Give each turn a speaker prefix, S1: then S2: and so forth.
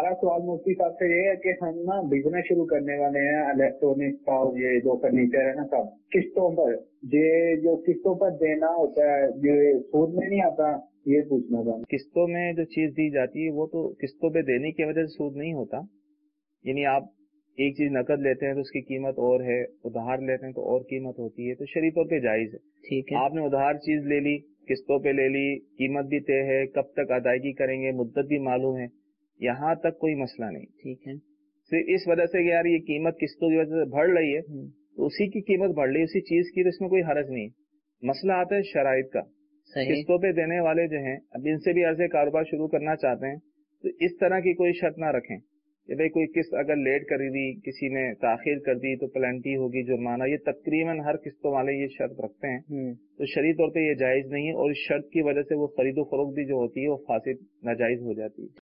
S1: हमारा सवाल मुफ्ती साहब से ये है कि हम ना बिजनेस शुरू करने वाले हैं इलेक्ट्रॉनिक्स का, और ये जो फर्नीचर है ना सब किस्तों पर, ये जो किस्तों पर देना होता है ये सूद में नहीं आता, ये पूछना था।
S2: किस्तों में जो चीज दी जाती है वो तो किस्तों पे देने की वजह से सूद नहीं होता। यानी आप एक चीज नकद लेते हैं तो उसकी कीमत और है, उधार लेते हैं तो और कीमत होती है, तो शरई तौर पे जायज है।
S3: ٹھیک ہے.
S2: आपने उधार चीज ले ली, किस्तों पे ले ली, कीमत भी तय है, कब तक अदायगी करेंगे मुद्दत भी मालूम है, यहाँ तक कोई मसला नहीं।
S3: ٹھیک ہے.
S2: सिर्फ इस वजह से कि यार ये कीमत किस्तों की वजह से बढ़ रही है तो उसी की कीमत बढ़ रही है, उसी चीज की, तो इसमें कोई हरज नहीं। मसला आता है शराइत का।
S3: صحیح.
S2: किस्तों पे देने वाले जो हैं, अब इनसे भी ऐसे कारोबार शुरू करना चाहते हैं तो इस तरह की कोई शर्त ना रखें कि भाई कोई किस्त अगर लेट कर दी, किसी ने ताखिर कर दी तो पेनल्टी होगी, जुर्माना। ये तकरीबन हर किस्तों वाले ये शर्त रखते हैं, तो शरई तौर पे ये जायज नहीं है, और इस शर्त की वजह से वो खरीदो फरोख्त भी जो होती है वो फासिद नाजायज हो जाती है।